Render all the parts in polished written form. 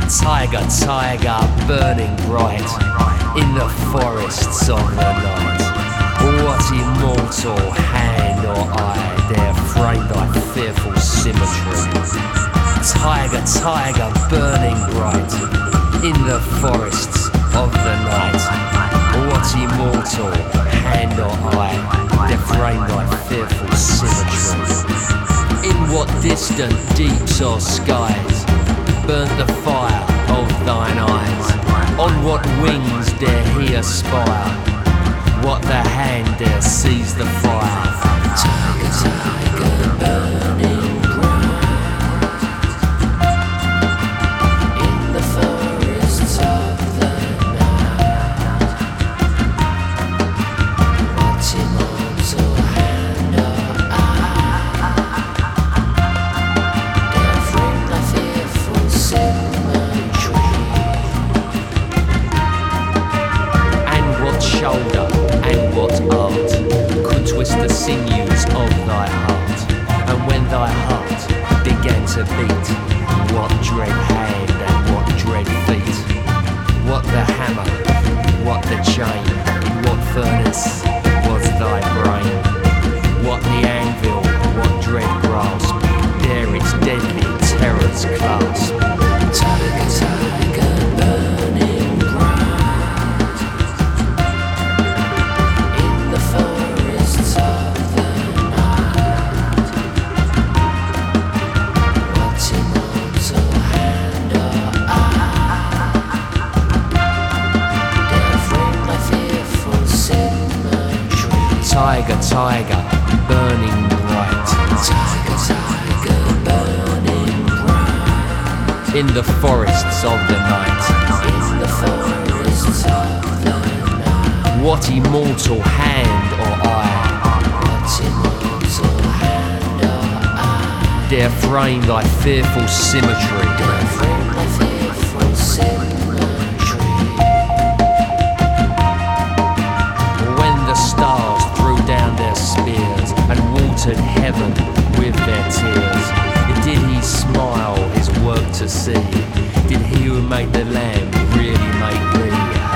Tiger, tiger, burning bright in the forests of the night. What immortal hand or eye dare frame thy fearful symmetry? Tiger, tiger, burning bright in the forests of the night. What immortal hand or eye dare frame thy fearful symmetry? In what distant deeps or skies burnt the fire of thine eyes? On what wings dare he aspire? What the hand dare seize the fire? Tiger, tiger, burning bright in the forests of the night. What immortal hand or eye dare frame the fearful symmetry? And what shoulder and what art could twist the sinews of thy heart? And when thy heart began to beat, what dread hand and what dread feet? What the hammer, what the chain, in what furnace was thy brain? What the anvil, what dread grasp dare its deadly terrors clasp? Tiger, tiger, burning bright in the forests of the night. What immortal hand or eye dare frame thy fearful symmetry? Tiger, tiger, burning bright. Tiger, tiger, burning bright in the forests of the night. In the forests of the night. What immortal hand or eye? What immortal hand or eye dare frame thy fearful symmetry? Dare frame thy fearful symmetry. When the stars threw down their spears and watered heaven with their tears, did he smile his work to see? Did he who made the lamb really make thee?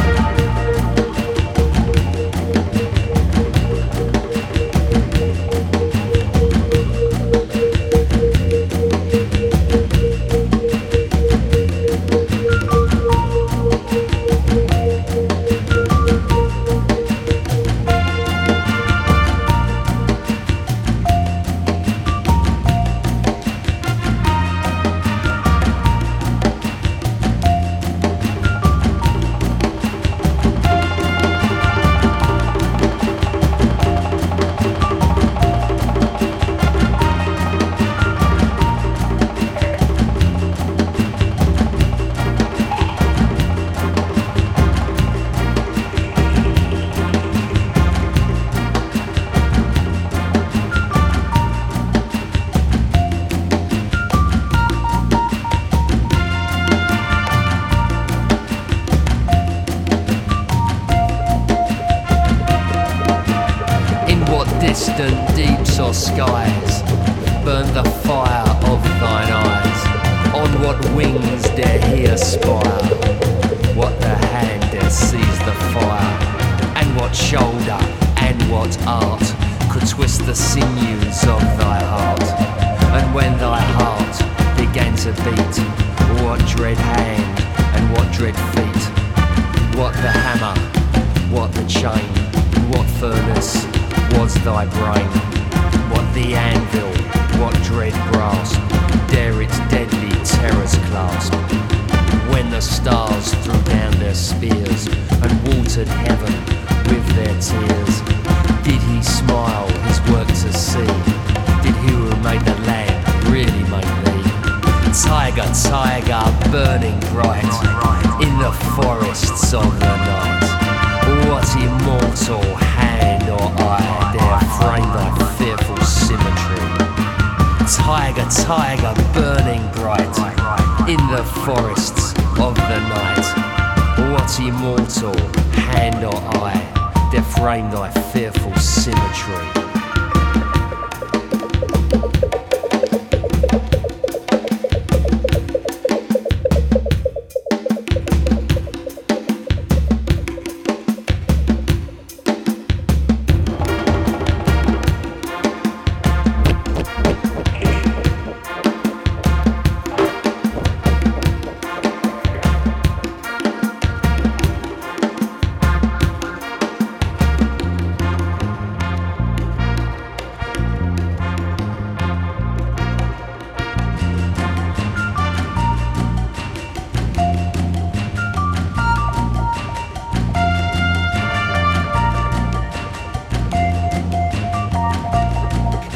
Distant deeps or skies burn the fire of thine eyes. On what wings dare he aspire? What the hand dare seize the fire? And what shoulder and what art could twist the sinews of thy heart? And when thy heart began to beat, what dread hand and what dread feet? What the hammer, what the chain, what furnace was thy brain? What the anvil, what dread grasp dare its deadly terrors clasp? When the stars threw down their spears and watered heaven with their tears, did he smile his work to see? Did he who made the lamb really make thee? Tiger, tiger, burning bright in the forests of the night. What immortal hand or eye dare frame thy fearful symmetry? Tiger, tiger, burning bright in the forests of the night. What immortal hand or eye dare frame thy fearful symmetry?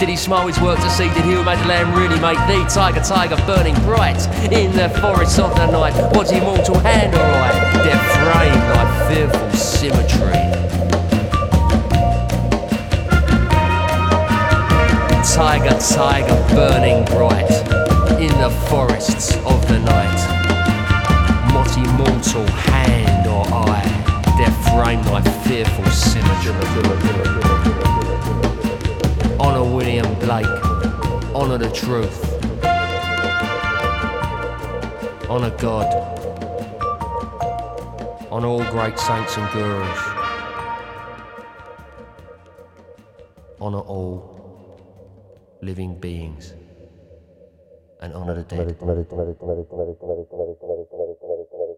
Did he smile his work to see? Did he who made the land really make thee? Tiger, tiger, burning bright in the forests of the night. Was he mortal hand or eye? Their frame like fearful symmetry. Tiger, tiger, burning bright in the forests of the night. Not immortal hand or eye, their frame like fearful symmetry. Honour William Blake, honour the truth, honour God, honour all great saints and gurus, honour all living beings, and honour the dead.